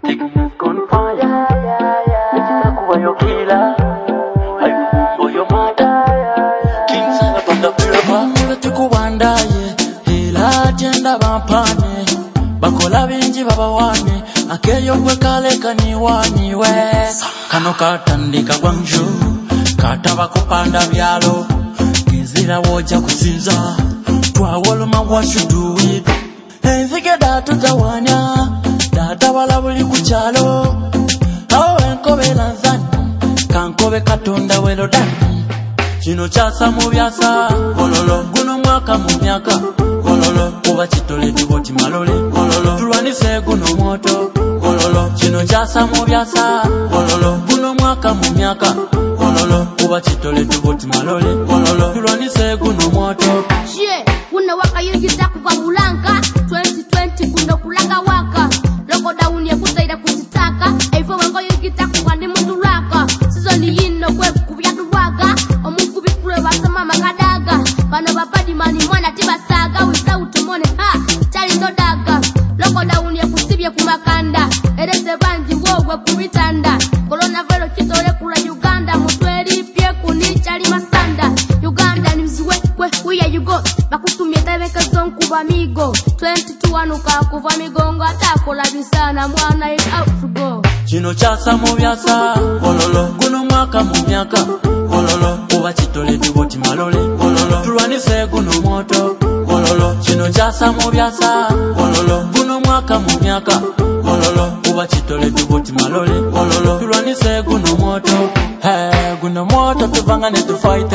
Taking us on fire. Nitakuwa yo killer. Hayo yo mata. King Sala panda pira. Betikuwandaye. Hila jenda bampane. Bakola bingi babawane. Akeyo kwe kale kaniwaniwe. Kano katandika Gwangju. Kataba kupanda byalo. Kizira woja kusinza. Twawoloma what you do it. Enzige datu jawanya. Data wala buli kuchalo. Awo enkobe lanzani. Kankobe katonda welo dani. Chino chasa mubyasa. Gololo. Guno mwaka mumyaka. Gololo. Kuba chitole tuboti malole. Gololo. Tulwanise guno moto. Gololo. Chino chasa mubyasa. Gololo. Guno mwaka mumyaka. Gololo. Kuba chitole tuboti malole. Gololo. Tulwanise guno moto. Shie, kuna waka yujita kuwa mulanka. 2020 kundo kulanga waka. Loko dauni ya kutaida kutitaka. Eifo wango yujita kuwa ni munduraka. Sizoni yino kwe kubya duwaga. Omungu bikule wasama makadaga. Bano babadi mani mwana tiba saga. Wisa utumone ha, chali sodaga. Loko dauni ya kusibye kumakanda. Erese banji wowe kubitanda. Coronavirus kitole kula Uganda. Mutweli pye kuni chali masanda. Uganda ni mziwe kwe where you go. Bakutumye tabeka zonku bamigo. 22 anuka kuva migongo. Atakola bisana mwana is out to go. Chino chasa mubyasa. Gololo. Guno mwaka mumyaka. Gololo. Kuba chitole tuboti malole. Gololo. Tulwanise guno moto. Gololo. Chino chasa mubyasa. Gololo. Guno mwaka mumyaka. Gololo. Kuba chitole tuboti malole. Gololo. Tulwanise guno moto. Hey, guno moto tuvangane tu fight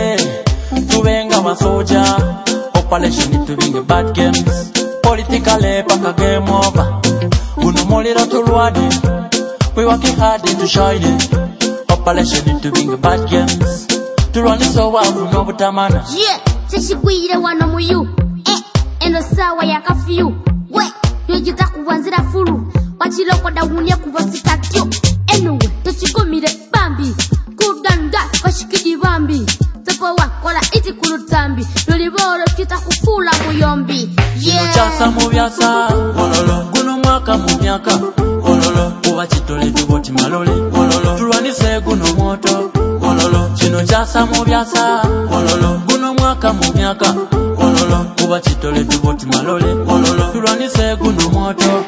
tuvenga masoja. Operation to being bad games. Politically paka game over. Guno molira tulwadi. We working hard to shine it. Operation to being bad games. To run it so well from Nobutamana. Yeah, cheshigwire wano muyu. Eno sawa ya kafyu. We, yojita kuwanzira furu. Wachiloko daunye kuwasitatyo. Anyway, tochikomire bambi. Kudanda, washikidi bambi. Tepo wakola iti kulutambi. Luliboro kita kufula muyombi. Yeah. Chasa mubyasa. Gololo. Guno mwaka mumyaka. Gololo. Kuba chitole tuboti malole. Gololo. Tulwanise guno moto. Gololo. Chino chasa mubyasa. Gololo. Guno mwaka mumyaka. Gololo. Kuba chitole tuboti malole. Gololo. Tulwanise guno moto.